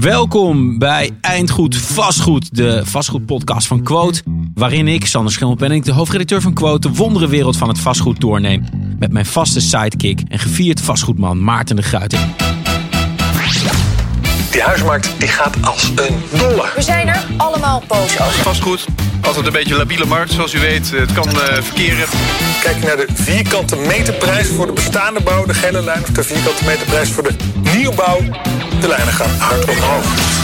Welkom bij Eindgoed Vastgoed, de vastgoedpodcast van Quote, waarin ik, Sander Schimmelpenninck, de hoofdredacteur van Quote, de wonderenwereld van het vastgoed doorneem met mijn vaste sidekick en gevierd vastgoedman Maarten de Gruyter. Die huismarkt die gaat als een dolle. We zijn er allemaal boos over. Vastgoed, altijd een beetje een labiele markt, zoals u weet. Het kan verkeren. Kijk je naar de vierkante meterprijs voor de bestaande bouw, de gele lijn, of de vierkante meterprijs voor de nieuwbouw. De lijnen gaan hard omhoog.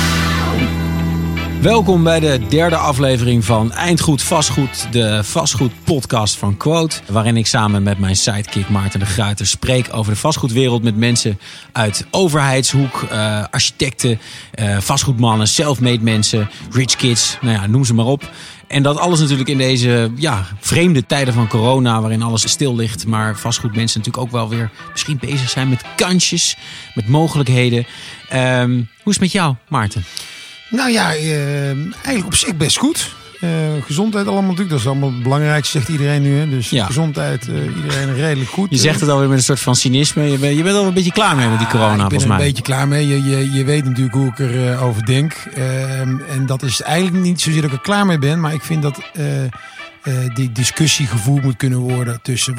Welkom bij de derde aflevering van Eindgoed Vastgoed, de vastgoedpodcast van Quote, waarin ik samen met mijn sidekick Maarten de Gruyter spreek over de vastgoedwereld met mensen uit overheidshoek, architecten, vastgoedmannen, self-made mensen, rich kids, noem ze maar op. En dat alles natuurlijk in deze vreemde tijden van corona, waarin alles stil ligt, maar vastgoedmensen natuurlijk ook wel weer misschien bezig zijn met kansjes, met mogelijkheden. Hoe is het met jou, Maarten? Nou ja, eigenlijk op zich best goed. Gezondheid allemaal natuurlijk, dat is allemaal het belangrijkste, zegt iedereen nu. Hè? Dus gezondheid, iedereen redelijk goed. Je zegt het alweer met een soort van cynisme. Je bent al een beetje klaar mee met die corona, volgens mij. Ik ben er een beetje klaar mee. Je weet natuurlijk hoe ik erover denk. En dat is eigenlijk niet zozeer dat ik er klaar mee ben, maar ik vind dat die discussie gevoerd moet kunnen worden tussen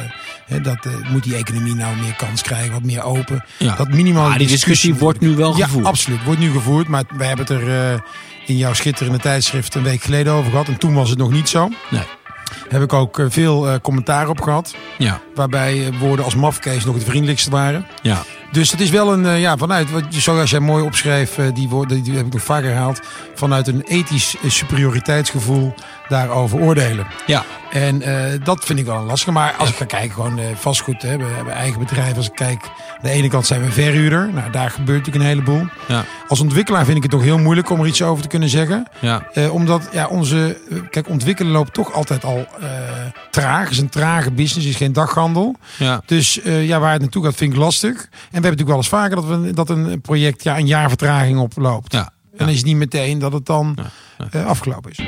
moet die economie nou meer kans krijgen, wat meer open. Ja. Dat minimaal die discussie wordt nu wel gevoerd. Ja, absoluut. Wordt nu gevoerd, maar wij hebben het er in jouw schitterende tijdschrift een week geleden over gehad. En toen was het nog niet zo. Nee. Heb ik ook veel commentaar op gehad. Ja. Waarbij woorden als mafkees nog het vriendelijkste waren. Ja. Dus het is wel een, vanuit, zoals jij mooi opschreef, die woorden die heb ik nog vaker herhaald, vanuit een ethisch superioriteitsgevoel daarover oordelen. Ja. En dat vind ik wel een lastige. Maar als ik ga kijken, gewoon vastgoed, we hebben eigen bedrijf. Als ik kijk, aan de ene kant zijn we verhuurder. Nou, daar gebeurt natuurlijk een heleboel. Ja. Als ontwikkelaar vind ik het toch heel moeilijk om er iets over te kunnen zeggen. Ja. Omdat ontwikkelen loopt toch altijd al traag. Het is een trage business, het is geen daghandel. Ja. Dus waar het naartoe gaat vind ik lastig. En we hebben natuurlijk wel eens vaker dat een project een jaar vertraging oploopt. Ja. En dan is het niet meteen dat het dan afgelopen is.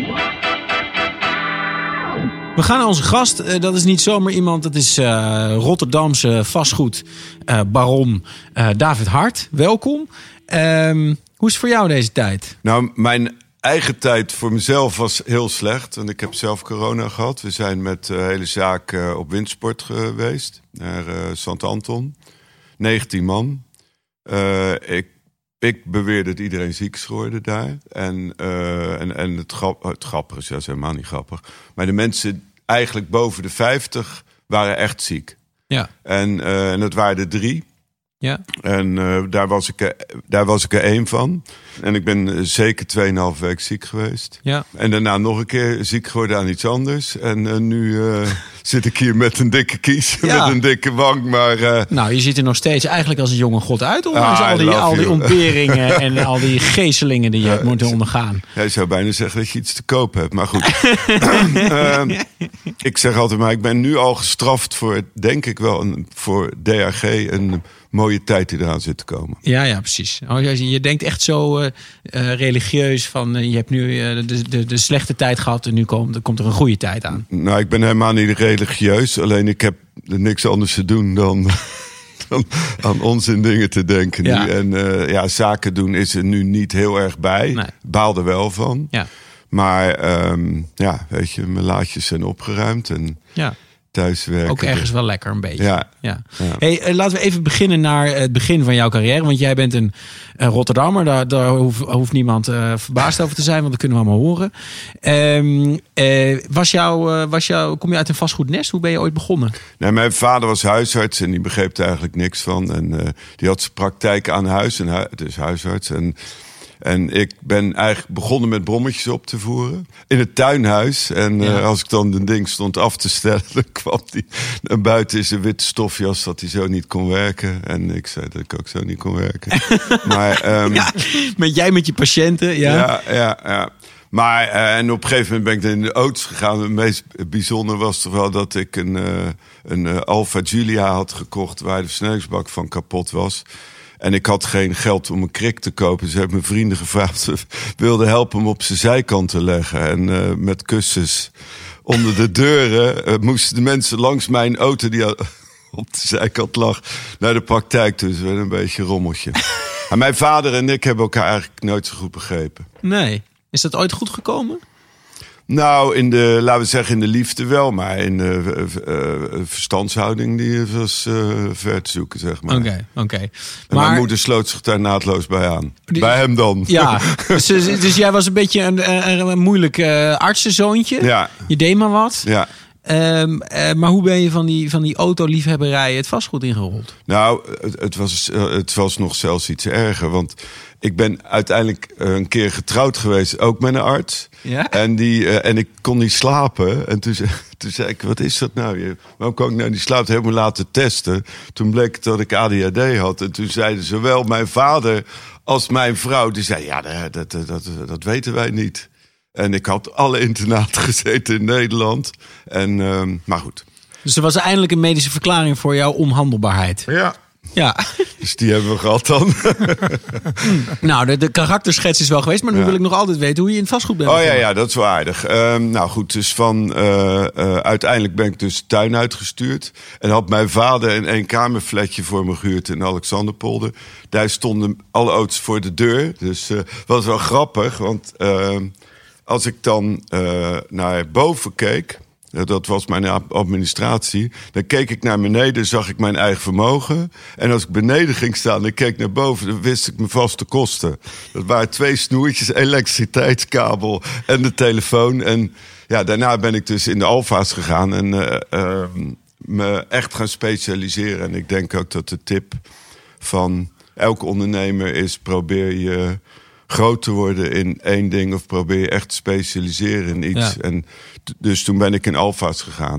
We gaan naar onze gast. Dat is niet zomaar iemand. Dat is Rotterdamse vastgoedbaron David Hart. Welkom. Hoe is het voor jou deze tijd? Nou, mijn eigen tijd voor mezelf was heel slecht. Want ik heb zelf corona gehad. We zijn met de hele zaak op windsport geweest. Naar Sant Anton. 19 man. Ik beweerde dat iedereen ziek is geworden daar. En het grappige is, dat is helemaal niet grappig. Maar de mensen eigenlijk boven de 50 waren echt ziek. Ja. En dat waren er 3. Ja. En daar was ik er 1 van. En ik ben zeker 2,5 week ziek geweest. Ja. En daarna nog een keer ziek geworden aan iets anders. En nu zit ik hier met een dikke kies, met een dikke wang. Maar, Nou, je ziet er nog steeds eigenlijk als een jonge god uit. Ondanks al die ontberingen en al die geeselingen die je hebt moeten ondergaan. Jij zou bijna zeggen dat je iets te koop hebt. Maar goed. Ik zeg altijd maar, ik ben nu al gestraft voor, denk ik wel, voor DHG een mooie tijd die eraan zit te komen. Ja, precies. Je denkt echt zo religieus van je hebt nu de slechte tijd gehad en nu komt er een goede tijd aan. Nou, ik ben helemaal niet religieus. Alleen ik heb er niks anders te doen dan aan onzin dingen te denken nu. Ja. En zaken doen is er nu niet heel erg bij. Nee. Baal er wel van. Ja. Maar weet je, mijn laadjes zijn opgeruimd en thuiswerken. Ook ergens wel lekker een beetje. Ja. Hey, laten we even beginnen naar het begin van jouw carrière. Want jij bent een Rotterdammer. Daar hoeft niemand verbaasd over te zijn, want dat kunnen we allemaal horen. Kom je uit een vastgoednest? Hoe ben je ooit begonnen? Nee, mijn vader was huisarts en die begreep er eigenlijk niks van. En die had zijn praktijk aan huis, dus huisarts. En ik ben eigenlijk begonnen met brommetjes op te voeren. In het tuinhuis. En als ik dan een ding stond af te stellen, dan kwam die naar buiten in zijn witte stofjas dat hij zo niet kon werken. En ik zei dat ik ook zo niet kon werken. Maar, met je patiënten, Ja. Maar en op een gegeven moment ben ik dan in de auto's gegaan. Het meest bijzonder was toch wel dat ik een Alfa Giulia had gekocht waar de versnellingsbak van kapot was. En ik had geen geld om een krik te kopen. Ze hebben mijn vrienden gevraagd. Ze wilden helpen hem op zijn zijkant te leggen. En met kussens onder de deuren moesten de mensen langs mijn auto die op de zijkant lag naar de praktijk. Dus een beetje rommeltje. Maar mijn vader en ik hebben elkaar eigenlijk nooit zo goed begrepen. Nee. Is dat ooit goed gekomen? Nou, laten we zeggen in de liefde wel, maar in de verstandshouding die was ver te zoeken, zeg maar. Oké. En Maar mijn moeder sloot zich daar naadloos bij aan. Bij hem dan. Ja, dus jij was een beetje een moeilijk artsenzoontje. Ja. Je deed maar wat. Ja. Maar hoe ben je van die autoliefhebberij het vastgoed ingerold? Nou, het was nog zelfs iets erger. Want ik ben uiteindelijk een keer getrouwd geweest, ook met een arts. Ja? En ik kon niet slapen. En toen zei ik, wat is dat nou? Waarom kan ik nou niet slapen? Helemaal laten testen. Toen bleek dat ik ADHD had. En toen zeiden zowel mijn vader als mijn vrouw, die zei, ja, dat weten wij niet. En ik had alle internaten gezeten in Nederland. Maar goed. Dus er was eindelijk een medische verklaring voor jouw onhandelbaarheid. Ja. Dus die hebben we gehad dan. Nou, de karakterschets is wel geweest. Maar nu wil ik nog altijd weten hoe je in het vastgoed bent. Oh ja, dat is wel aardig. Nou goed, dus uiteindelijk ben ik dus de tuin uitgestuurd. En had mijn vader een eenkamerflatje voor me gehuurd in Alexanderpolder. Daar stonden alle auto's voor de deur. Dus was wel grappig, want als ik dan naar boven keek, dat was mijn administratie, dan keek ik naar beneden, zag ik mijn eigen vermogen. En als ik beneden ging staan en keek naar boven, dan wist ik mijn vaste kosten. Dat waren 2 snoertjes, elektriciteitskabel en de telefoon. En ja, daarna ben ik dus in de Alfa's gegaan en me echt gaan specialiseren. En ik denk ook dat de tip van elke ondernemer is, probeer je groot te worden in 1 ding of probeer je echt te specialiseren in iets. Ja. En dus toen ben ik in Alfa's gegaan.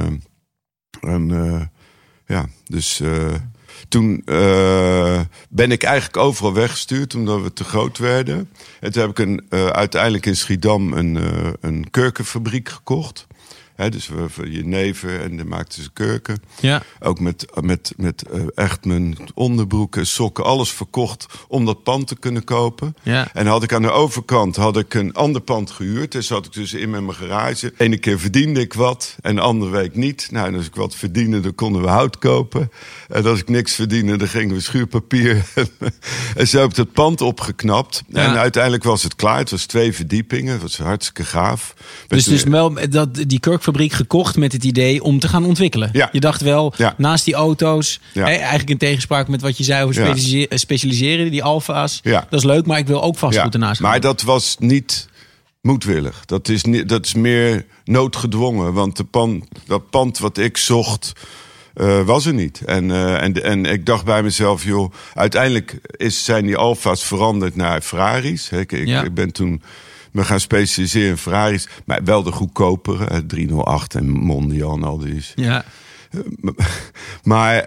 Toen ben ik eigenlijk overal weggestuurd omdat we te groot werden. En toen heb ik uiteindelijk in Schiedam een kurkenfabriek gekocht. He, dus jenever en dan maakten ze kurken. Ja. Ook met echt mijn onderbroeken, sokken, alles verkocht om dat pand te kunnen kopen. Ja. En had ik aan de overkant een ander pand gehuurd. Dus zat ik dus in met mijn garage. Ene keer verdiende ik wat en de andere week niet. Nou, en als ik wat verdiende, dan konden we hout kopen. En als ik niks verdiende, dan gingen we schuurpapier. En zo heb ik dat pand opgeknapt. Ja. En uiteindelijk was het klaar. Het was 2 verdiepingen. Het was hartstikke gaaf. Dus wel die kurkfabriek gekocht met het idee om te gaan ontwikkelen. Ja. Je dacht wel, naast die auto's, eigenlijk in tegenspraak met wat je zei over specialiseren, die Alfa's. Ja. Dat is leuk, maar ik wil ook vastgoed ernaast gaan. Maar dat was niet moedwillig. Dat is meer noodgedwongen. Want dat pand wat ik zocht, was er niet. En ik dacht bij mezelf, joh, uiteindelijk zijn die Alfa's veranderd naar Ferraris. Ik ben toen me gaan specialiseren in Ferraris, maar wel de goedkopere, 308 en Mondial en al die. Ja. Maar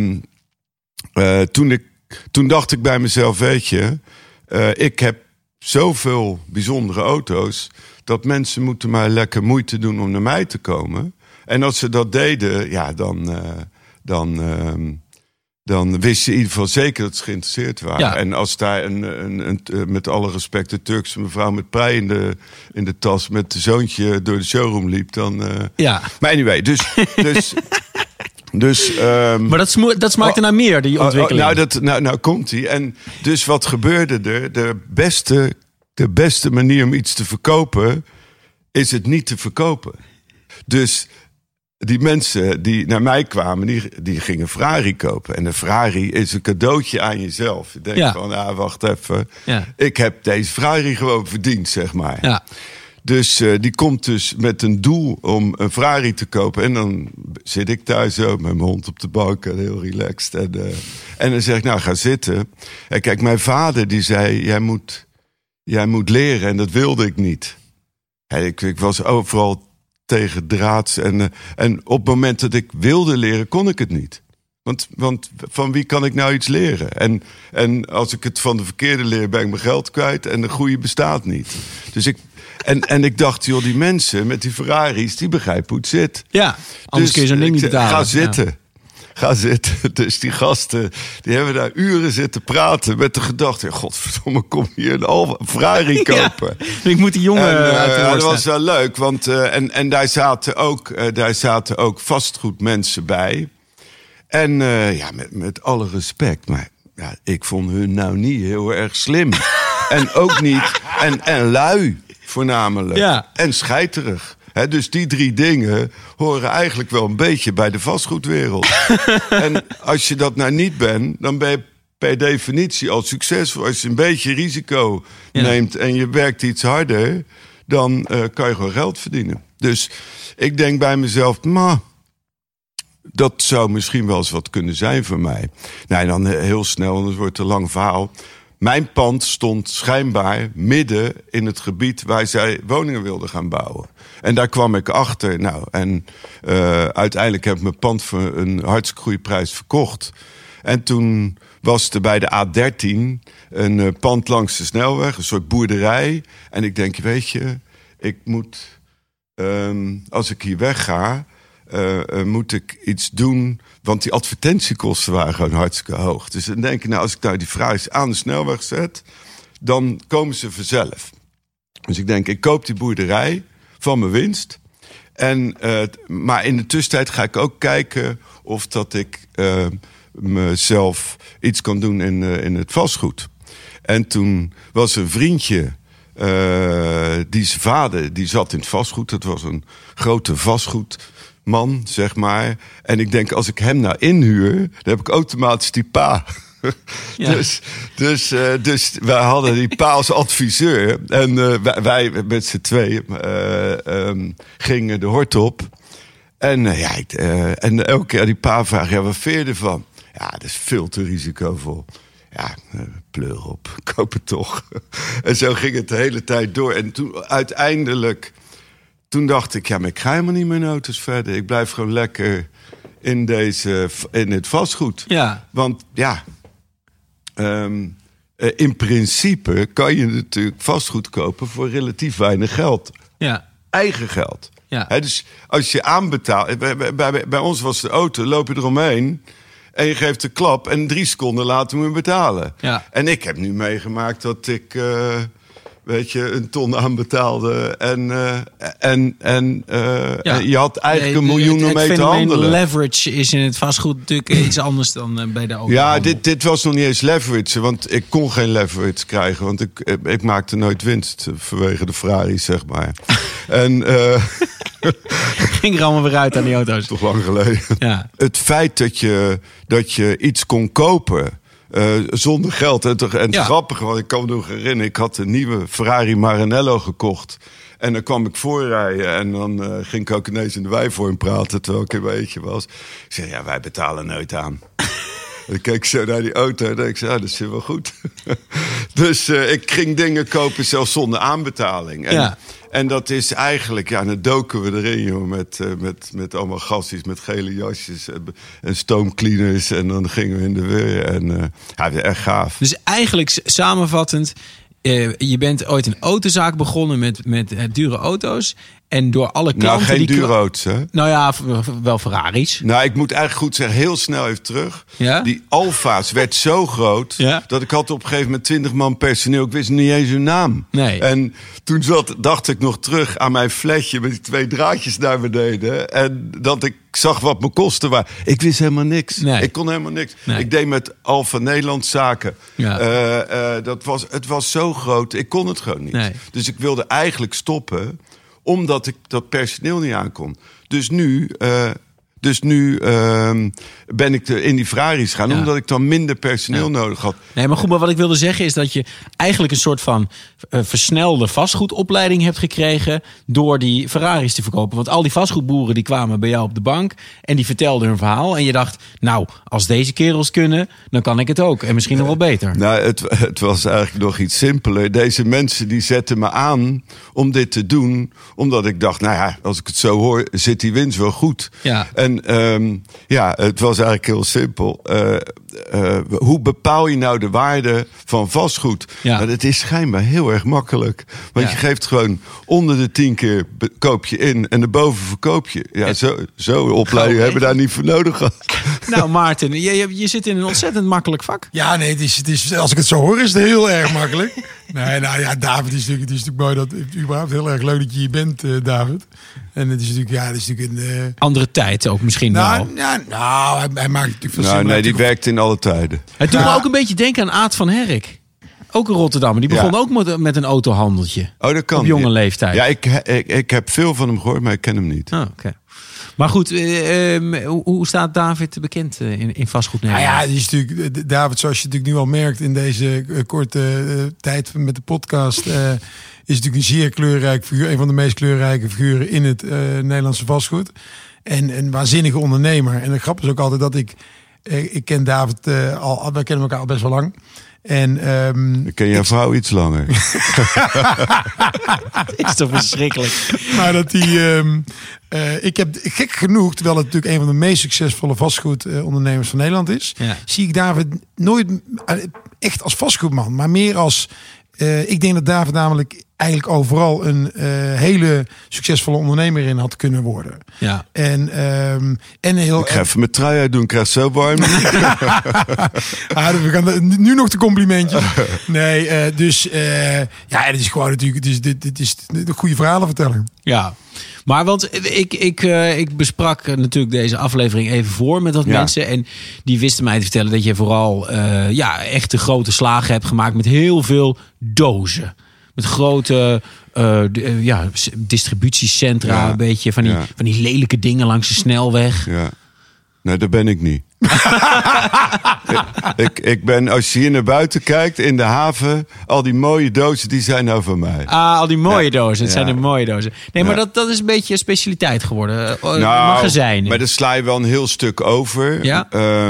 toen dacht ik bij mezelf, weet je, ik heb zoveel bijzondere auto's, dat mensen moeten maar lekker moeite doen om naar mij te komen. En als ze dat deden, ja, dan wist je in ieder geval zeker dat ze geïnteresseerd waren. Ja. En als daar met alle respect, de Turkse mevrouw met prei in de tas met de zoontje door de showroom liep, dan. Maar anyway, maar dat smaakte naar meer, die ontwikkeling. Nou komt-ie. En dus wat gebeurde er? De beste manier om iets te verkopen is het niet te verkopen. Dus die mensen die naar mij kwamen, die gingen Ferrari kopen. En een Ferrari is een cadeautje aan jezelf. Je denkt van, wacht even. Ja. Ik heb deze Ferrari gewoon verdiend, zeg maar. Ja. Dus die komt dus met een doel om een Ferrari te kopen. En dan zit ik thuis zo met mijn hond op de bank en heel relaxed. En dan zeg ik, nou, ga zitten. En kijk, mijn vader die zei, jij moet leren. En dat wilde ik niet. Ik was overal tegen draads. En op het moment dat ik wilde leren, kon ik het niet. Want van wie kan ik nou iets leren? En als ik het van de verkeerde leer, ben ik mijn geld kwijt. En de goede bestaat niet. Dus ik dacht, joh, die mensen met die Ferraris, die begrijpen hoe het zit. Ja, anders kun je zo'n ding niet betalen. Ga zitten. Ja. Ga zitten. Dus die gasten, die hebben daar uren zitten praten met de gedachte, godverdomme, kom hier een Ferrari kopen. Ja, ik moet die jongen dat was wel leuk, want en daar zaten ook vastgoedmensen bij. En met alle respect, maar ja, ik vond hun nou niet heel erg slim. En ook niet... En lui, voornamelijk. Ja. En scheiterig. Dus die 3 dingen horen eigenlijk wel een beetje bij de vastgoedwereld. En als je dat nou niet bent, dan ben je per definitie al succesvol. Als je een beetje risico neemt en je werkt iets harder, dan kan je gewoon geld verdienen. Dus ik denk bij mezelf, dat zou misschien wel eens wat kunnen zijn voor mij. Nou, dan heel snel, anders wordt het een lang verhaal. Mijn pand stond schijnbaar midden in het gebied waar zij woningen wilden gaan bouwen. En daar kwam ik achter. Nou, en uiteindelijk heb ik mijn pand voor een hartstikke goede prijs verkocht. En toen was er bij de A13 een pand langs de snelweg, een soort boerderij. En ik denk, weet je, ik moet, als ik hier wegga, moet ik iets doen. Want die advertentiekosten waren gewoon hartstikke hoog. Dus dan denk ik, nou, als ik nou die vraag aan de snelweg zet, dan komen ze vanzelf. Dus ik denk, ik koop die boerderij van mijn winst. Maar in de tussentijd ga ik ook kijken of dat ik mezelf iets kan doen in het vastgoed. En toen was een vriendje, die zijn vader, die zat in het vastgoed. Dat was een grote vastgoedman, zeg maar. En ik denk, als ik hem nou inhuur, dan heb ik automatisch die pa. Ja. Dus wij hadden die pa als adviseur. En wij met z'n tweeën gingen de hort op. En elke keer die pa vraagt, wat vind je ervan? Ja, dat is veel te risicovol. Ja, pleur op, koop het toch. En zo ging het de hele tijd door. En toen uiteindelijk, toen dacht ik, maar ik ga helemaal niet mijn auto's verder. Ik blijf gewoon lekker in het vastgoed. Ja. Want ja, in principe kan je natuurlijk vastgoed kopen voor relatief weinig geld. Ja. Eigen geld. Ja. Dus als je aanbetaalt, bij ons was de auto, loop je eromheen en je geeft de klap en 3 seconden later moet je betalen. Ja. En ik heb nu meegemaakt dat ik, een ton aanbetaalde en je had eigenlijk $1 miljoen om mee te handelen. Leverage is in het vastgoed natuurlijk iets anders dan bij de auto. Ja, dit was nog niet eens leverage, want ik kon geen leverage krijgen, want ik maakte nooit winst vanwege de Ferraris, zeg maar. En ging er allemaal weer uit aan die auto's. Toch lang geleden. Ja. Het feit dat je iets kon kopen zonder geld. En het grappige, want ik kan me nog herinneren, ik had een nieuwe Ferrari Maranello gekocht. En dan kwam ik voorrijden en dan ging ik ook ineens in de wijvorm praten terwijl ik een beetje was. Ik zei, wij betalen nooit aan. En ik keek zo naar die auto en ik zei, dat zit wel goed. Dus ik ging dingen kopen zelfs zonder aanbetaling. En dat is eigenlijk, dan doken we erin, joh, met allemaal gasties, met gele jasjes en stoomcleaners. En dan gingen we in de weer. En echt gaaf. Dus eigenlijk samenvattend, je bent ooit een autozaak begonnen met dure auto's. En door alle klanten... Nou, geen dure auto's, hè? Nou ja, wel Ferraris. Nou, ik moet eigenlijk goed zeggen, heel snel even terug. Ja? Die Alfa's werd zo groot dat ik had op een gegeven moment 20 man personeel. Ik wist niet eens hun naam. Nee. En toen dacht ik nog terug aan mijn flatje met die 2 draadjes naar beneden. En dat ik zag wat mijn kosten waren. Ik wist helemaal niks. Nee. Ik kon helemaal niks. Nee. Ik deed met Alfa Nederland zaken. Ja. Het was zo groot, ik kon het gewoon niet. Nee. Dus ik wilde eigenlijk stoppen, omdat ik dat personeel niet aankon. Dus nu ben ik in die Ferraris gaan, omdat ik dan minder personeel nodig had. Nee, maar goed, maar wat ik wilde zeggen is dat je eigenlijk een soort van versnelde vastgoedopleiding hebt gekregen door die Ferraris te verkopen. Want al die vastgoedboeren die kwamen bij jou op de bank en die vertelden hun verhaal. En je dacht, nou, als deze kerels kunnen, dan kan ik het ook. En misschien nog wel beter. Nou, het was eigenlijk nog iets simpeler. Deze mensen die zetten me aan om dit te doen, omdat ik dacht, nou ja, als ik het zo hoor, zit die winst wel goed. Ja. En het was eigenlijk heel simpel. Hoe bepaal je nou de waarde van vastgoed? Ja. Nou, dat is schijnbaar heel erg makkelijk. Want je geeft gewoon onder de 10 keer koop je in en erboven verkoop je. Ja, zo opleiding hebben we daar niet voor nodig gehad. Nou, Maarten, je zit in een ontzettend makkelijk vak. Ja, nee, het is, als ik het zo hoor, is het heel erg makkelijk. Nee, nou ja, David, het is natuurlijk mooi dat het überhaupt heel erg leuk dat je hier bent, David. En het is natuurlijk, een andere tijd ook misschien wel. Nou, hij maakt natuurlijk veel die werkt in alle tijden. Het doet me ook een beetje denken aan Aad van Herk. Ook een Rotterdammer. Die begon ook met een autohandeltje. Oh, dat kan. Op jonge leeftijd. Ja, ik heb veel van hem gehoord, maar ik ken hem niet. Oh, okay. Maar goed, hoe staat David bekend in vastgoed Nederland? Nou ja, die is natuurlijk, David, zoals je natuurlijk nu al merkt in deze korte tijd met de podcast, is natuurlijk een zeer kleurrijk figuur, een van de meest kleurrijke figuren in het Nederlandse vastgoed. En een waanzinnige ondernemer. En de grap is ook altijd dat ik ken David wij kennen elkaar al best wel lang. En ik ken jouw vrouw iets langer. Is toch verschrikkelijk. Maar dat ik heb gek genoeg, terwijl het natuurlijk een van de meest succesvolle vastgoedondernemers van Nederland is, zie ik David nooit echt als vastgoedman, maar meer als ik denk dat David namelijk eigenlijk overal een hele succesvolle ondernemer in had kunnen worden. Ja. En heel. Ik ga even mijn trui uit doen, ik krijg zo warm. We gaan nu nog de complimentjes. Nee, dus het is gewoon natuurlijk, dit is een goede verhalen vertellen. Ja. Maar want ik besprak natuurlijk deze aflevering even voor met wat mensen. En die wisten mij te vertellen dat je vooral echt de grote slagen hebt gemaakt met heel veel dozen. Met grote distributiecentra, een beetje van die lelijke dingen langs de snelweg. Ja. Nee, dat ben ik niet. ik ben, als je hier naar buiten kijkt in de haven, al die mooie dozen, die zijn nou van mij. Al die mooie dozen, het zijn de mooie dozen. Nee, maar dat is een beetje een specialiteit geworden. Magazijnen. Maar daar sla je wel een heel stuk over. Ja?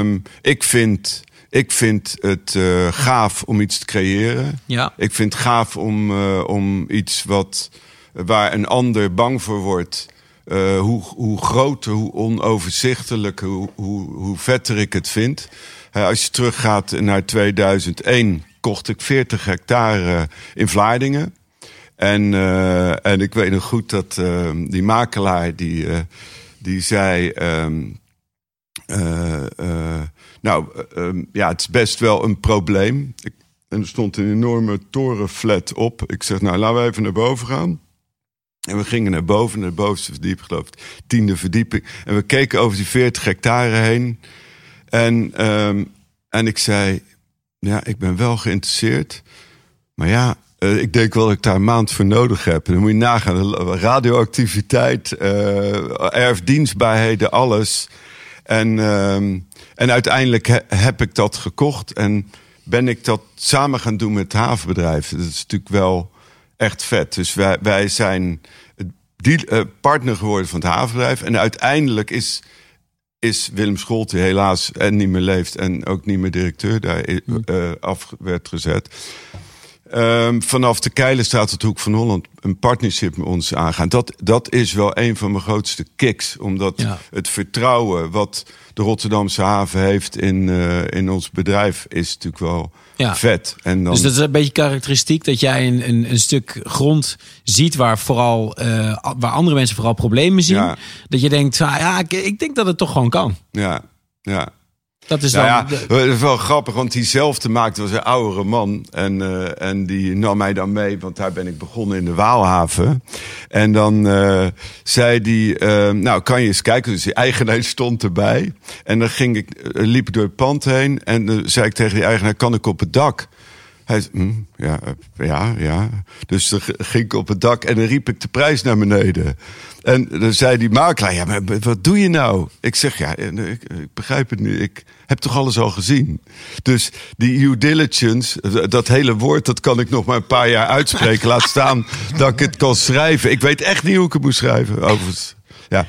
Ik vind het gaaf om iets te creëren. Ja. Ik vind het gaaf om iets waar een ander bang voor wordt. Hoe groter, hoe onoverzichtelijker, hoe vetter ik het vind. Als je teruggaat naar 2001, kocht ik 40 hectare in Vlaardingen. En ik weet nog goed dat die makelaar die zei... het is best wel een probleem. En er stond een enorme torenflat op. Ik zeg, laten we even naar boven gaan. En we gingen naar boven, naar de bovenste verdieping, geloof ik, 10e verdieping. En we keken over die 40 hectare heen. En ik zei, ik ben wel geïnteresseerd. Maar ik denk wel dat ik daar een maand voor nodig heb. En dan moet je nagaan, radioactiviteit, erfdienstbaarheden, alles. En uiteindelijk heb ik dat gekocht en ben ik dat samen gaan doen met het havenbedrijf. Dat is natuurlijk wel echt vet. Dus wij zijn partner geworden van het havenbedrijf. En uiteindelijk is Willem Scholten, die helaas niet meer leeft en ook niet meer directeur daar af werd gezet. Vanaf de Keilenstraat tot de Hoek van Holland een partnership met ons aangaan. Dat is wel een van mijn grootste kicks. Omdat het vertrouwen wat de Rotterdamse haven heeft in ons bedrijf is natuurlijk wel vet. En dan... Dus dat is een beetje karakteristiek dat jij een stuk grond ziet waar andere mensen vooral problemen zien. Ja. Dat je denkt, ik denk dat het toch gewoon kan. Ja. Dat is dat is wel grappig, want diezelfde maakte was een oudere man. En die nam mij dan mee, want daar ben ik begonnen in de Waalhaven. En dan zei die, kan je eens kijken. Dus die eigenaar stond erbij. En dan liep ik door het pand heen. En dan zei ik tegen die eigenaar, kan ik op het dak? Hij zei, ja. Dus dan ging ik op het dak en dan riep ik de prijs naar beneden. En dan zei die makelaar, maar wat doe je nou? Ik zeg, ik begrijp het nu. Ik heb toch alles al gezien. Dus die due diligence, dat hele woord, dat kan ik nog maar een paar jaar uitspreken. Laat staan dat ik het kan schrijven. Ik weet echt niet hoe ik het moet schrijven, overigens. Ja,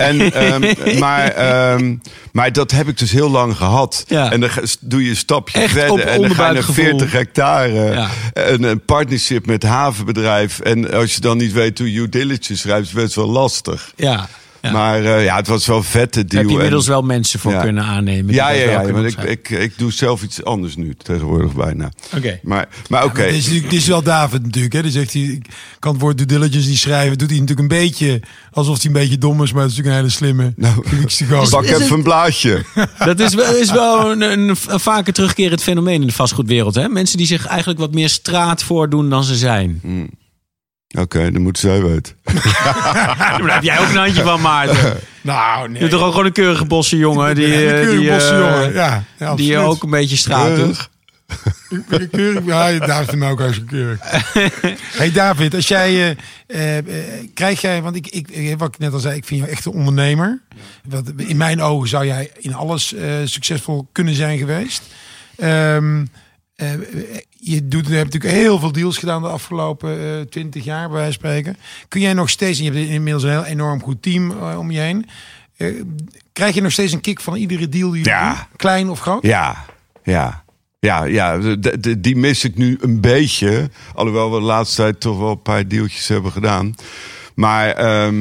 maar dat heb ik dus heel lang gehad. Ja. En dan doe je een stapje echt verder. En dan ga je naar 40 hectare. Ja. Een partnership met havenbedrijf. En als je dan niet weet hoe due diligence schrijft, is het best wel lastig. Ja. Ja. Maar het was wel vette deal. Heb je inmiddels wel mensen voor kunnen aannemen? Ja, want ik doe zelf iets anders nu tegenwoordig bijna. Oké. Maar oké. Dit is wel David natuurlijk. Hè? Dus zegt hij, ik kan het woord due diligence niet schrijven. Doet hij natuurlijk een beetje alsof hij een beetje dom is, maar het is natuurlijk een hele slimme. Pak even een blaadje. Dat is wel een vaker terugkerend fenomeen in de vastgoedwereld. Hè? Mensen die zich eigenlijk wat meer straat voordoen dan ze zijn. Oké, dan moet zij weten. Daar heb jij ook een handje van, Maarten. Nou, nee. Je bent toch ook gewoon een keurige bossenjongen. Bossenjongen, ja, die je ook een beetje straat doet. Keurig, ja, David vindt me ook hartstikke keurig. Hey David, als jij krijg jij, want ik wat ik net al zei, ik vind jou echt een ondernemer. In mijn ogen zou jij in alles succesvol kunnen zijn geweest. Je hebt natuurlijk heel veel deals gedaan de afgelopen 20 jaar, bij wijze van spreken. Kun jij nog steeds, en je hebt inmiddels een heel enorm goed team om je heen. Krijg je nog steeds een kick van iedere deal die je doet? Klein of groot? Ja, die mis ik nu een beetje. Alhoewel we de laatste tijd toch wel een paar deeltjes hebben gedaan. Maar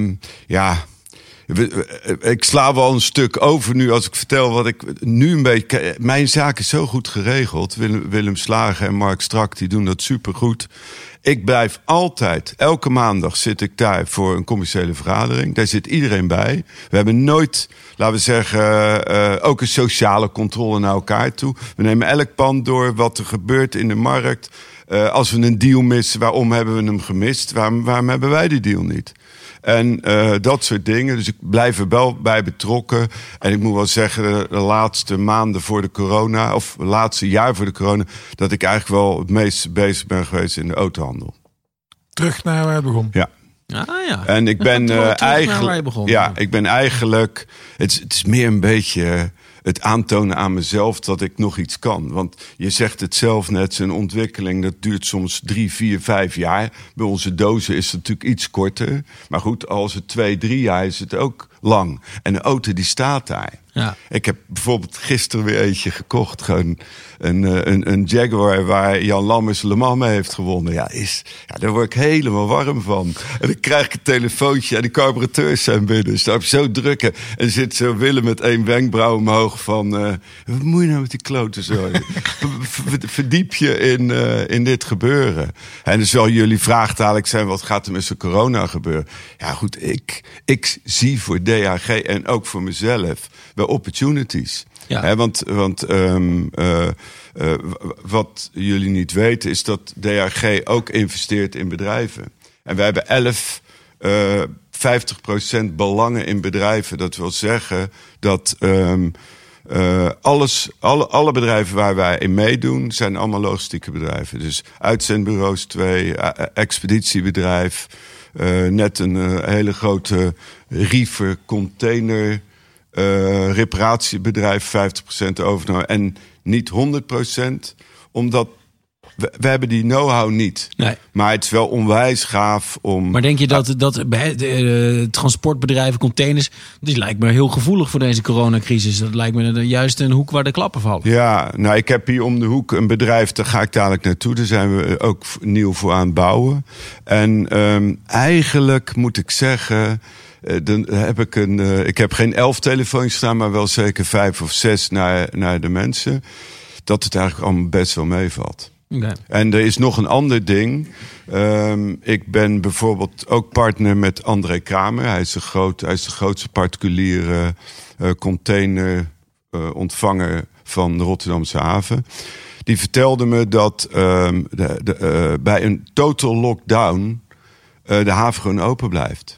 ik sla wel een stuk over nu als ik vertel wat ik nu een beetje... Mijn zaak is zo goed geregeld. Willem Slager en Mark Strak, die doen dat supergoed. Ik blijf altijd, elke maandag zit ik daar voor een commerciële vergadering. Daar zit iedereen bij. We hebben nooit, laten we zeggen, ook een sociale controle naar elkaar toe. We nemen elk pand door wat er gebeurt in de markt. Als we een deal missen, waarom hebben we hem gemist? Waarom hebben wij die deal niet? En dat soort dingen. Dus ik blijf er wel bij betrokken. En ik moet wel zeggen, de laatste maanden voor de corona... of het laatste jaar voor de corona... dat ik eigenlijk wel het meest bezig ben geweest in de autohandel. Terug naar waar het begon. Ja. Ja. En ik ben eigenlijk... Ja, ik ben eigenlijk... Het is meer een beetje... het aantonen aan mezelf dat ik nog iets kan. Want je zegt het zelf net, zijn ontwikkeling... dat duurt soms 3, 4, 5 jaar. Bij onze dozen is het natuurlijk iets korter. Maar goed, als het 2, 3 jaar is het ook lang. En de auto die staat daar. Ja. Ik heb bijvoorbeeld gisteren weer eentje gekocht. Gewoon een Jaguar waar Jan Lammers Le Mans mee heeft gewonnen. Ja, daar word ik helemaal warm van. En dan krijg ik een telefoontje en de carburateurs zijn binnen. Dus daar heb je zo drukken. En zit zo Willem met 1 wenkbrauw omhoog van... wat moet je nou met die kloten zo? Verdiep je in dit gebeuren. En dus wel jullie vraag dadelijk zijn... wat gaat er met zo'n corona gebeuren? Ja goed, ik zie voor DHG en ook voor mezelf... wel opportunities. Ja. He, want wat jullie niet weten is dat DHG ook investeert in bedrijven. En wij hebben 50% belangen in bedrijven. Dat wil zeggen dat alle bedrijven waar wij in meedoen... zijn allemaal logistieke bedrijven. Dus uitzendbureaus 2, expeditiebedrijf... net een hele grote reefer container... reparatiebedrijf 50% overname en niet 100%, omdat we hebben die know-how niet. Nee. Maar het is wel onwijs gaaf om... Maar denk je dat transportbedrijven, containers... die lijkt me heel gevoelig voor deze coronacrisis. Dat lijkt me juist een hoek waar de klappen vallen. Ja, nou ik heb hier om de hoek een bedrijf, daar ga ik dadelijk naartoe. Daar zijn we ook nieuw voor aan het bouwen. En eigenlijk moet ik zeggen... Dan heb ik heb geen 11 telefoons staan, maar wel zeker 5 of 6 naar de mensen. Dat het eigenlijk allemaal best wel meevalt. Okay. En er is nog een ander ding. Ik ben bijvoorbeeld ook partner met André Kramer. Hij is de grootste particuliere containerontvanger van de Rotterdamse haven. Die vertelde me dat bij een total lockdown de haven gewoon open blijft.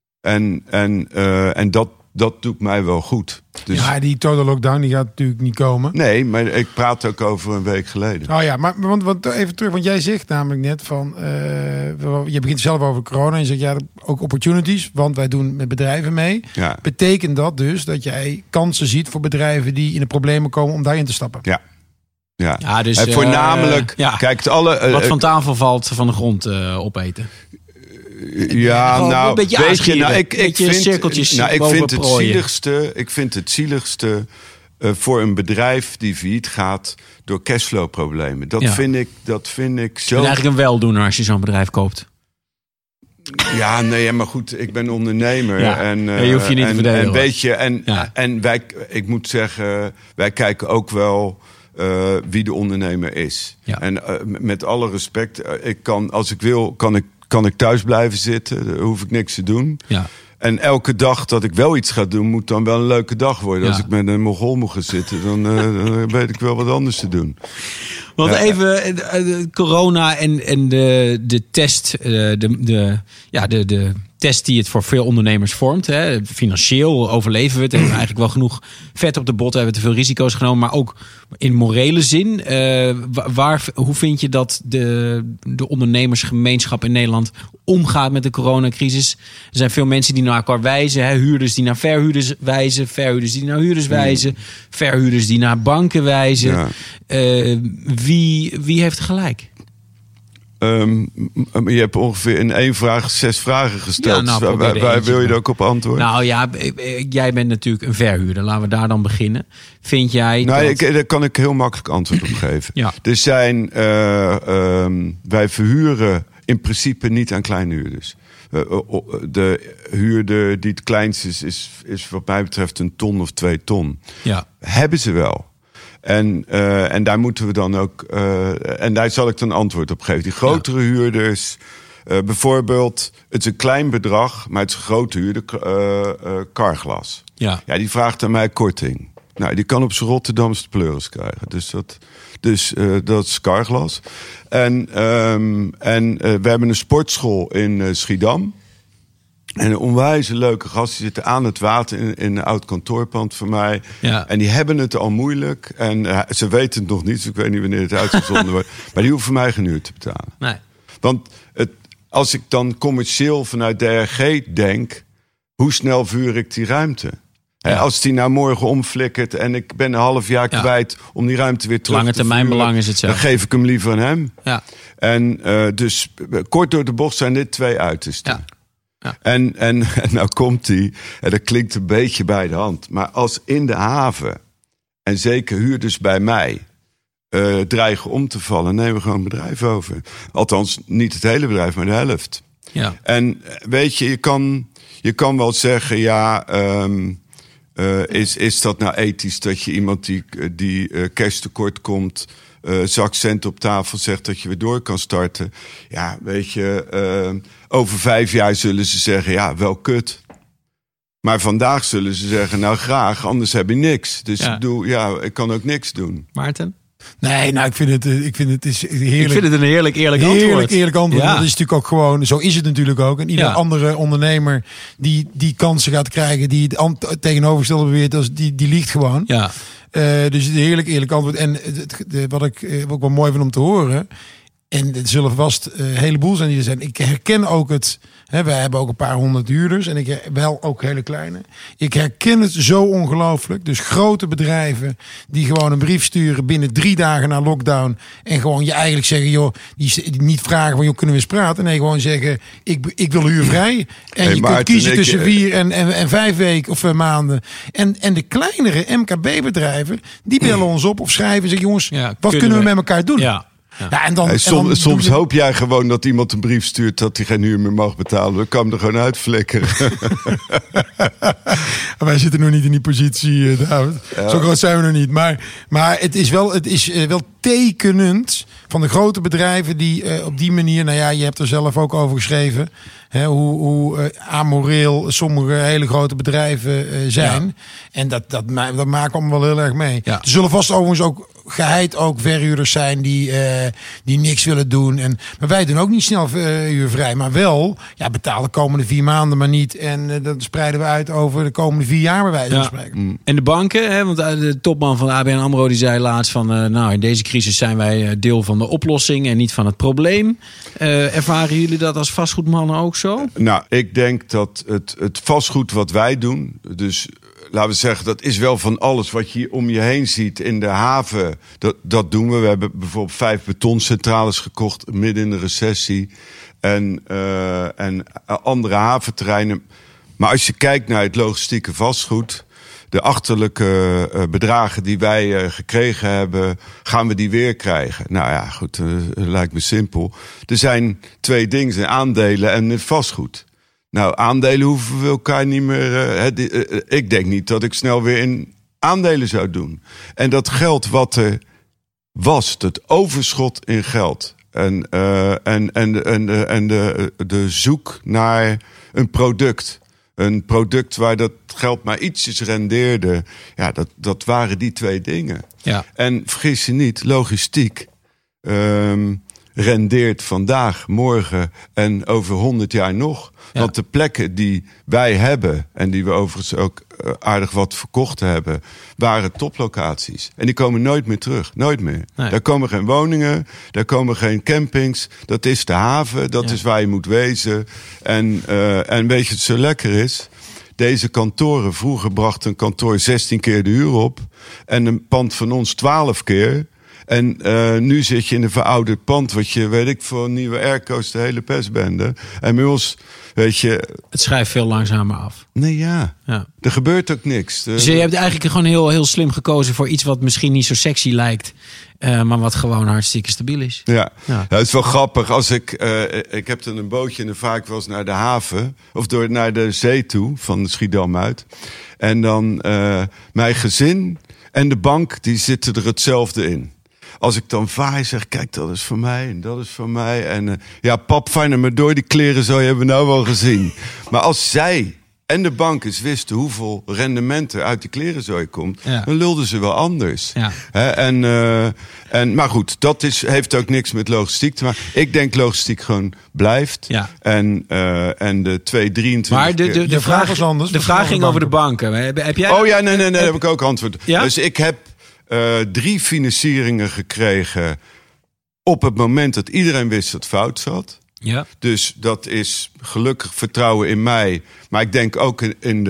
En dat doet mij wel goed. Dus... Ja, die total lockdown die gaat natuurlijk niet komen. Nee, maar ik praat ook over een week geleden. Oh ja, maar want even terug, want jij zegt namelijk net van... je begint zelf over corona en je zegt ja, ook opportunities, want wij doen met bedrijven mee. Ja. Betekent dat dus dat jij kansen ziet voor bedrijven die in de problemen komen om daarin te stappen? Ja. Ja, dus, en voornamelijk... Kijk, wat van tafel valt van de grond opeten. Ja, nou, een beetje weet je, nou, ik vind cirkeltjes. Nou, ik vind het zieligste voor een bedrijf die failliet gaat door cashflow-problemen. Dat vind ik zo. Je bent eigenlijk een weldoener als je zo'n bedrijf koopt. Ja, nee, maar goed, ik ben ondernemer. Ja. En je hoeft je niet te verdedigen. En weet je, en wij, ik moet zeggen, wij kijken ook wel wie de ondernemer is. Ja. En met alle respect, als ik wil, kan ik kan ik thuis blijven zitten. Dan hoef ik niks te doen. Ja. En elke dag dat ik wel iets ga doen, moet dan wel een leuke dag worden. Ja. Als ik met een Mongool moet gaan zitten, dan weet ik wel wat anders te doen. Want even corona en de test, de test die het voor veel ondernemers vormt. Hè. Financieel overleven we het. Hebben we eigenlijk wel genoeg vet op de botten. Hebben we te veel risico's genomen. Maar ook in morele zin. Hoe vind je dat de ondernemersgemeenschap in Nederland omgaat met de coronacrisis? Er zijn veel mensen die naar elkaar wijzen. Hè. Huurders die naar verhuurders wijzen. Verhuurders die naar huurders wijzen. Verhuurders die naar banken wijzen. Ja. Wie heeft gelijk? Je hebt ongeveer in 1 vraag 6 vragen gesteld. Ja, nou, waar wil je er ook op antwoorden? Nou ja, jij bent natuurlijk een verhuurder. Laten we daar dan beginnen. Vind jij Daar kan ik heel makkelijk antwoord op geven. Ja. Er zijn, wij verhuren in principe niet aan kleinhuurders. De huurder die het kleinst is wat mij betreft 1 ton of 2 ton. Ja. Hebben ze wel. En daar moeten we dan ook. En daar zal ik dan antwoord op geven. Die grotere huurders, bijvoorbeeld, het is een klein bedrag, maar het is een grote huurder, Carglass. Ja. Ja, die vraagt aan mij korting. Nou, die kan op zijn Rotterdamse pleuris krijgen. Dus dat is Carglass. En we hebben een sportschool in Schiedam. En een onwijs leuke gast. Die zitten aan het water in een oud kantoorpand van mij. Ja. En die hebben het al moeilijk. En ze weten het nog niet. Dus ik weet niet wanneer het uitgezonden wordt. Maar die hoeven mij geen huur te betalen. Nee. Want als ik dan commercieel vanuit DRG denk, hoe snel vuur ik die ruimte? Ja. Als die nou morgen omflikkert en ik ben een half jaar kwijt om die ruimte weer terug Lange te vuren, termijn belang is het zo. Dan geef ik hem liever aan hem. Ja. En dus kort door de bocht zijn dit 2 uitersten. Ja. Ja. En nou komt die, en dat klinkt een beetje bij de hand, maar als in de haven, en zeker huurders bij mij, dreigen om te vallen, nemen we gewoon een bedrijf over. Althans, niet het hele bedrijf, maar de helft. Ja. En weet je, je kan wel zeggen, is dat nou ethisch dat je iemand die cash tekort komt, zak cent op tafel zegt dat je weer door kan starten? Ja, weet je, over 5 jaar zullen ze zeggen, ja, wel kut. Maar vandaag zullen ze zeggen, nou graag, anders heb je niks. Dus ik kan ook niks doen. Maarten? Nee, nou, ik vind het is heerlijk. Ik vind het een heerlijk antwoord. Heerlijk antwoord. Ja. Dat is natuurlijk ook gewoon, zo is het natuurlijk ook. En ieder andere ondernemer die kansen gaat krijgen, die het tegenovergestelde beweert, die liegt gewoon. Ja. Dus het heerlijk antwoord. En wat ik ook wel mooi vind om te horen, en het zullen vast een heleboel zijn die er zijn. Ik herken ook het. Wij hebben ook een paar 100 huurders. En ik wel ook hele kleine. Ik herken het zo ongelooflijk. Dus grote bedrijven die gewoon een brief sturen binnen 3 dagen na lockdown. En gewoon je eigenlijk zeggen, joh, die niet vragen van, joh, kunnen we eens praten? Nee, gewoon zeggen, ik wil huurvrij. En je kunt kiezen tussen 4 en 5 weken of maanden. En de kleinere MKB-bedrijven, die bellen ons op of schrijven en zeggen, jongens, wat kunnen we met elkaar doen? Ja. Ja, en soms hoop jij gewoon dat iemand een brief stuurt dat hij geen huur meer mag betalen. Dan kan hem er gewoon uitflikkeren. Wij zitten nog niet in die positie, David. Ja. Zo groot zijn we nog niet. Maar het is wel tekenend van de grote bedrijven die op die manier, nou ja, je hebt er zelf ook over geschreven, hoe amoreel sommige hele grote bedrijven zijn. Ja. En dat maakt allemaal wel heel erg mee. Ja. Er zullen vast overigens ook geheid ook verhuurders zijn die niks willen doen. Maar wij doen ook niet snel huurvrij. Maar wel, betalen de komende 4 maanden maar niet. En dat spreiden we uit over de komende 4 jaar bij wijze van spreken. En de banken, want de topman van de ABN AMRO die zei laatst van, in deze crisis zijn wij deel van de oplossing en niet van het probleem. Ervaren jullie dat als vastgoedmannen ook zo? Nou, ik denk dat het vastgoed wat wij doen, dus laten we zeggen, dat is wel van alles wat je om je heen ziet in de haven. Dat doen we. We hebben bijvoorbeeld 5 betoncentrales gekocht midden in de recessie. En andere haventerreinen. Maar als je kijkt naar het logistieke vastgoed, de achterlijke bedragen die wij gekregen hebben, gaan we die weer krijgen? Nou ja, goed, lijkt me simpel. Er zijn 2 dingen, aandelen en het vastgoed. Nou, aandelen hoeven we elkaar niet meer. Ik denk niet dat ik snel weer in aandelen zou doen. En dat geld wat er was, het overschot in geld En de zoek naar een product. Een product waar dat geld maar ietsjes rendeerde. Ja, dat waren die 2 dingen. Ja. En vergis je niet, logistiek rendeert vandaag, morgen en over 100 jaar nog. Ja. Want de plekken die wij hebben, en die we overigens ook aardig wat verkocht hebben, waren toplocaties. En die komen nooit meer terug. Nooit meer. Nee. Daar komen geen woningen, daar komen geen campings. Dat is de haven, dat is waar je moet wezen. En weet je wat zo lekker is? Deze kantoren, vroeger bracht een kantoor 16 keer de huur op. En een pand van ons 12 keer. En nu zit je in een verouderd pand, wat je, weet ik, voor nieuwe airco's, de hele pestbende. En bij ons, weet je... Het schrijft veel langzamer af. Nee, ja. Ja. Er gebeurt ook niks. Dus je hebt eigenlijk gewoon heel slim gekozen voor iets wat misschien niet zo sexy lijkt, maar wat gewoon hartstikke stabiel is. Ja, Ja. het is wel grappig. Als ik heb dan een bootje en dan vaak wel eens naar de haven of naar de zee toe, van de Schiedam uit. En dan mijn gezin en de bank, die zitten er hetzelfde in. Als ik dan vaar, zeg, kijk, dat is voor mij en dat is voor mij. En ja, pap, fijn maar door, die kleren zo hebben we nou wel gezien. Maar als zij en de bankers wisten hoeveel rendement er uit die klerenzooi komt, dan lulden ze wel anders. Ja. Maar goed, dat heeft ook niks met logistiek te maken. Ik denk logistiek gewoon blijft. Ja. En de 223... Maar de vraag was anders. De vraag ging over de banken. Heb jij... Oh ja, nee, daar heb ik ook antwoord. Ja? Dus ik heb 3 financieringen gekregen op het moment dat iedereen wist dat het fout zat. Ja. Dus dat is gelukkig vertrouwen in mij. Maar ik denk ook in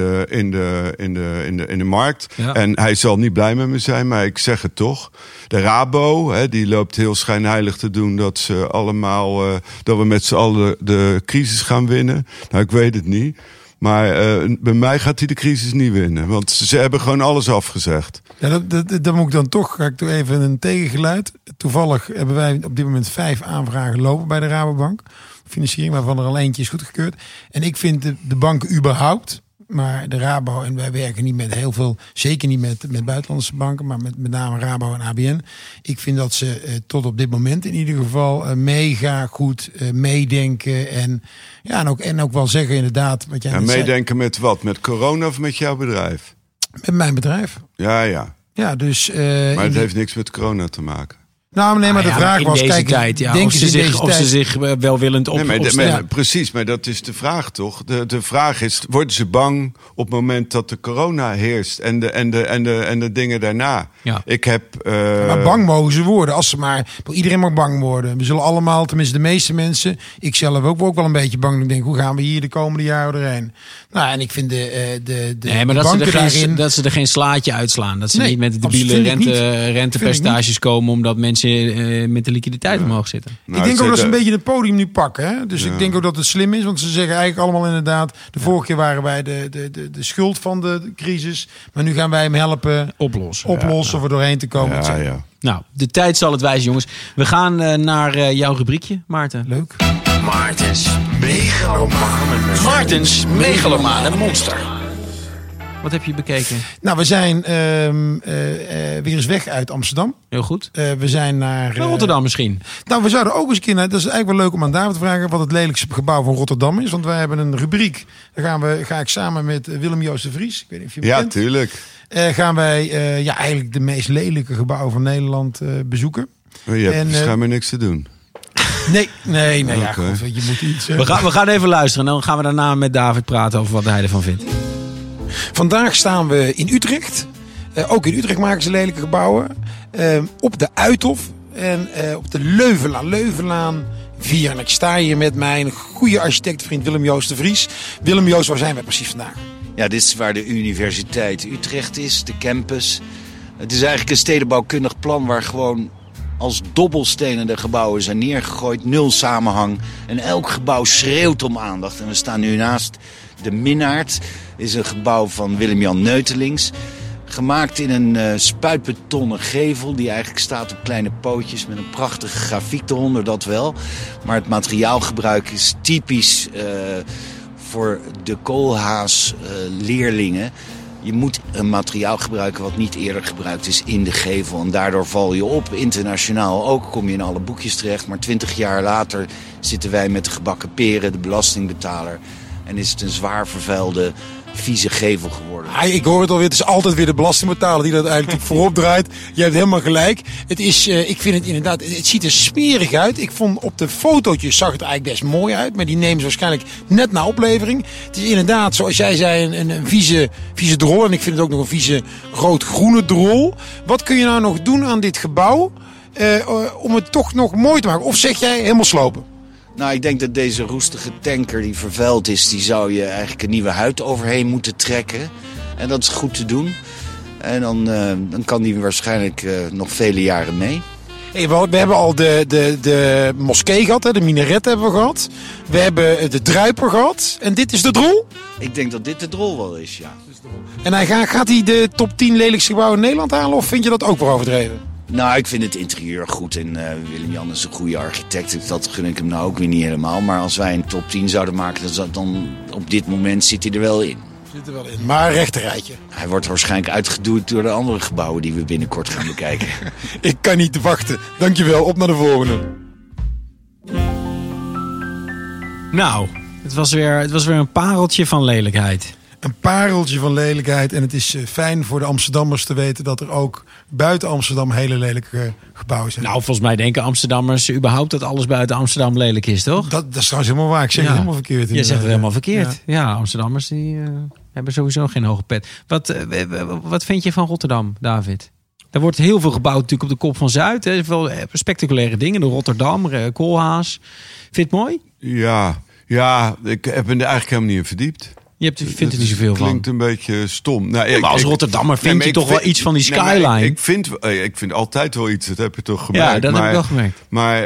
de markt. Ja. En hij zal niet blij met me zijn, maar ik zeg het toch. De Rabo, die loopt heel schijnheilig te doen dat ze allemaal, dat we met z'n allen de crisis gaan winnen. Nou, ik weet het niet. Maar bij mij gaat hij de crisis niet winnen. Want ze hebben gewoon alles afgezegd. Ja, dat moet ik dan toch. Ga ik toch even een tegengeluid. Toevallig hebben wij op dit moment 5 aanvragen lopen bij de Rabobank. Financiering, waarvan er al eentje is goedgekeurd. En ik vind de banken überhaupt, maar de Rabo, en wij werken niet met heel veel, zeker niet met buitenlandse banken, maar met name Rabo en ABN. Ik vind dat ze tot op dit moment in ieder geval mega goed meedenken. En ook wel zeggen inderdaad wat jij net zei. Meedenken met wat? Met corona of met jouw bedrijf? Met mijn bedrijf. Ja. Ja, dus... maar het heeft niks met corona te maken. Nou, nee, maar de vraag was, in deze kijk, tijd, ja, denken of ze zich welwillend opstellen. Precies, maar dat is de vraag toch? De vraag is, worden ze bang op het moment dat de corona heerst en de dingen daarna? Ja. Ik heb... Maar bang mogen ze worden, als ze maar... Iedereen mag bang worden. We zullen allemaal, tenminste de meeste mensen, ik zelf ook wel een beetje bang. Ik denk, hoe gaan we hier de komende jaren doorheen? Nou, en ik vind nee, maar dat ze er geen slaatje uitslaan. Dat ze niet met de debiele rentepercentages komen omdat mensen met de liquiditeit omhoog zitten. Ik denk ook dat ze een beetje het podium nu pakken. Hè? Dus ik denk ook dat het slim is. Want ze zeggen eigenlijk allemaal inderdaad, de vorige keer waren wij de schuld van de crisis. Maar nu gaan wij hem helpen oplossen of er doorheen te komen. Ja. Nou, de tijd zal het wijzen, jongens. We gaan naar jouw rubriekje, Maarten. Leuk. Maartens megalomane monster. Wat heb je bekeken? Nou, we zijn weer eens weg uit Amsterdam. Heel goed. We zijn naar Rotterdam misschien. Nou, we zouden ook eens een keer naar... Dat is eigenlijk wel leuk om aan David te vragen wat het lelijkste gebouw van Rotterdam is. Want wij hebben een rubriek. Daar ga ik samen met Willem-Joost de Vries. Ik weet niet of je hem kent. Ja, tuurlijk. Gaan wij eigenlijk de meest lelijke gebouwen van Nederland bezoeken. Maar je hebt schijnbaar niks te doen. Nee. Ja, goed, je moet iets... We gaan even luisteren en dan gaan we daarna met David praten over wat hij ervan vindt. Vandaag staan we in Utrecht. Ook in Utrecht maken ze lelijke gebouwen. Op de Uithof en op de Leuvenlaan 4. En ik sta hier met mijn goede architectenvriend Willem-Joost de Vries. Willem-Joost, waar zijn wij precies vandaag? Ja, dit is waar de Universiteit Utrecht is, de campus. Het is eigenlijk een stedenbouwkundig plan waar gewoon als dobbelstenen de gebouwen zijn neergegooid. 0 samenhang. En elk gebouw schreeuwt om aandacht. En we staan nu naast de Minnaert. Is een gebouw van Willem-Jan Neutelings. Gemaakt in een spuitbetonnen gevel die eigenlijk staat op kleine pootjes met een prachtige grafiek eronder, dat wel. Maar het materiaalgebruik is typisch voor de koolhaas leerlingen. Je moet een materiaal gebruiken wat niet eerder gebruikt is in de gevel. En daardoor val je op. Internationaal ook kom je in alle boekjes terecht. Maar 20 jaar later zitten wij met de gebakken peren, de belastingbetaler. En is het een zwaar vervuilde, vieze gevel geworden. Ik hoor het alweer, het is altijd weer de belastingbetaler die dat eigenlijk voorop draait. Je hebt helemaal gelijk. Het is, ik vind het inderdaad, het ziet er smerig uit. Ik vond op de fotootjes zag het eigenlijk best mooi uit. Maar die nemen ze waarschijnlijk net na oplevering. Het is inderdaad, zoals jij zei, een vieze drol. En ik vind het ook nog een vieze rood-groene drol. Wat kun je nou nog doen aan dit gebouw om het toch nog mooi te maken? Of zeg jij helemaal slopen? Nou, ik denk dat deze roestige tanker die vervuild is, die zou je eigenlijk een nieuwe huid overheen moeten trekken. En dat is goed te doen. En dan kan die waarschijnlijk nog vele jaren mee. Hey, we hebben al de moskee gehad, hè? De minaret hebben we gehad. We hebben de druiper gehad. En dit is de drol? Ik denk dat dit de drol wel is, ja. En gaat hij de top 10 lelijkste gebouwen in Nederland halen? Of vind je dat ook wel overdreven? Nou, ik vind het interieur goed en Willem-Jan is een goede architect. Dat gun ik hem nou ook weer niet helemaal. Maar als wij een top 10 zouden maken, dan op dit moment zit hij er wel in. Zit er wel in, maar rechterrijtje. Hij wordt waarschijnlijk uitgeduwd door de andere gebouwen die we binnenkort gaan bekijken. Ik kan niet wachten. Dankjewel, op naar de volgende. Nou, het was weer een pareltje van lelijkheid. Een pareltje van lelijkheid. En het is fijn voor de Amsterdammers te weten dat er ook buiten Amsterdam hele lelijke gebouwen zijn. Nou, volgens mij denken Amsterdammers überhaupt dat alles buiten Amsterdam lelijk is, toch? Dat is trouwens helemaal waar. Ik zeg het helemaal verkeerd. Je zegt het helemaal verkeerd. Ja, Amsterdammers die hebben sowieso geen hoge pet. Wat vind je van Rotterdam, David? Er wordt heel veel gebouwd natuurlijk op de Kop van Zuid. Hè. Veel spectaculaire dingen. De Rotterdam, Koolhaas. Vind je het mooi? Ja, ik heb me er eigenlijk helemaal niet in verdiept. Je vindt er niet zoveel van. Klinkt een beetje stom. Nou, maar als Rotterdammer vind je toch wel iets van die skyline? Ik vind altijd wel iets. Dat heb je toch gemerkt. Ja, dat heb ik wel gemerkt. Maar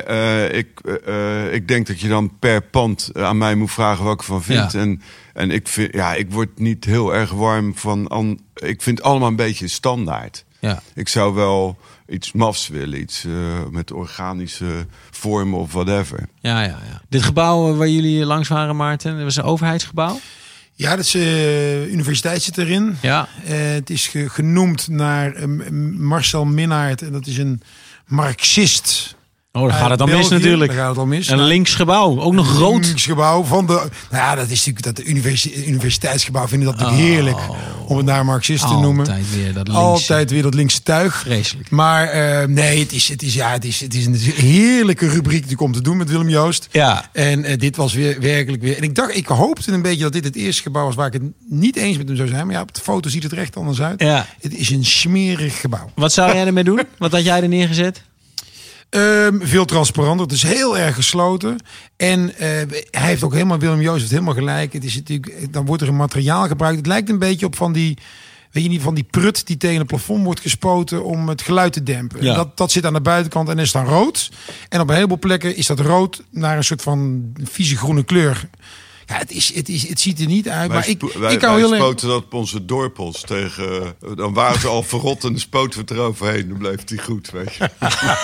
ik denk dat je dan per pand aan mij moet vragen wat ik ervan vind. Ja. En ik word niet heel erg warm van. Ik vind het allemaal een beetje standaard. Ja. Ik zou wel iets mafs willen. Iets met organische vormen of whatever. Ja. Dit gebouw waar jullie langs waren, Maarten, dat was een overheidsgebouw? Ja, dat is universiteit zit erin. Ja. Het is genoemd naar Marcel Minnaert. En dat is een Marxist. Oh, daar gaat het al mis natuurlijk. Daar gaat het al mis. Een links gebouw, ook nog rood. Links gebouw van de. Nou ja, dat is natuurlijk dat universiteitsgebouw vinden dat natuurlijk heerlijk om het naar Marxist te noemen. Altijd weer dat linkse tuig. Vreselijk. Maar nee, het is een heerlijke rubriek die komt te doen met Willem Joost. Ja. En dit was werkelijk weer. En ik hoopte een beetje dat dit het eerste gebouw was waar ik het niet eens met hem zou zijn. Maar ja, op de foto ziet het er echt anders uit. Ja. Het is een smerig gebouw. Wat zou jij ermee doen? Wat had jij er neergezet? Veel transparanter. Het is heel erg gesloten. En hij heeft ook helemaal, Willem Joost heeft helemaal gelijk. Het is natuurlijk, dan wordt er een materiaal gebruikt. Het lijkt een beetje op van die, weet je niet, van die prut die tegen het plafond wordt gespoten om het geluid te dempen. Ja. Dat zit aan de buitenkant en is dan rood. En op een heleboel plekken is dat rood naar een soort van vieze groene kleur. Ja, het ziet er niet uit. Maar wij spoten dat op onze dorpels tegen. Dan waren ze al verrot en spoten we het eroverheen. Dan bleef die goed, weet je.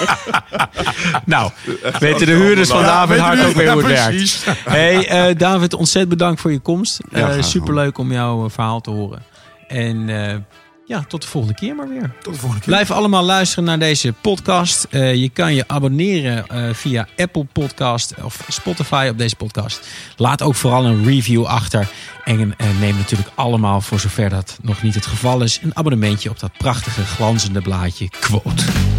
Nou, weten de huurders van David Hart ook weer hoe het werkt. Hey, David, ontzettend bedankt voor je komst. Superleuk om jouw verhaal te horen. En tot de volgende keer maar weer. Tot de volgende keer. Blijf allemaal luisteren naar deze podcast. Je kan je abonneren via Apple Podcast of Spotify op deze podcast. Laat ook vooral een review achter. En neem natuurlijk allemaal, voor zover dat nog niet het geval is, een abonnementje op dat prachtige glanzende blaadje Quote.